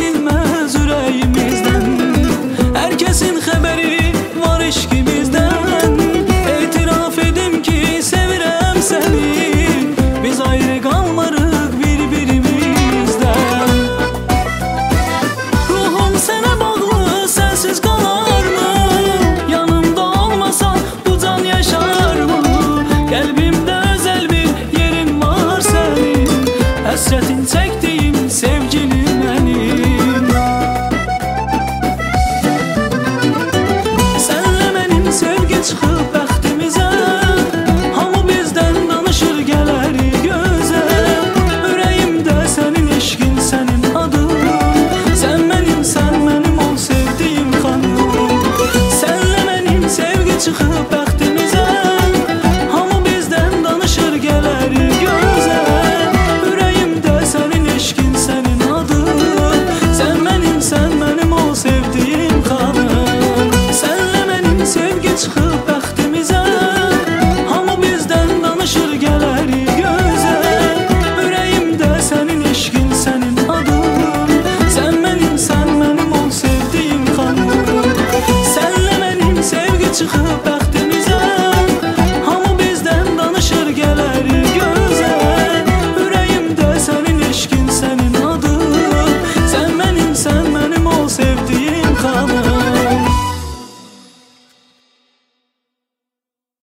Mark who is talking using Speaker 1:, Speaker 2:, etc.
Speaker 1: silinmez ürəyimizdən. Hər kəsin xəbəri var eşqimizdən. Etiraf edim ki, sevirəm səni. Biz ayrı qalmarıq bir-birimizdən. Ruhum sənə bağlı, sənsiz qalarmı? Yanımda olmasan bu can yaşarmı? Qəlbimdə özəl bir yerin var sənin. Həsrətin çəkdiyim sevgilim mənim. Sənlə mənim sevgi çıxıb bəxtimizə. Hamı bizdən danışır gələri gözə. Ürəyimdə sənin eşqin, sənin adın. Sən mənim ol sevdiyim xanım. Sənlə mənim sevgi çıxıb bəxtimizə. Hamı bizdən danışır gələri gözə. Ürəyimdə sənin eşqin, sənin adın. Sən mənim ol sevdiyim xanım. Sənlə mənim sevgi çıxıb bəxtimizə. Hamı bizdən danışır gələri gözə. Ürəyimdə sənin eşqin, sənin adın. Sən mənim ol sevdiyim xanım. Sənlə mənim sevgi çıxıb bəxtimizə. Hamı bizdən danışır gələri gözə.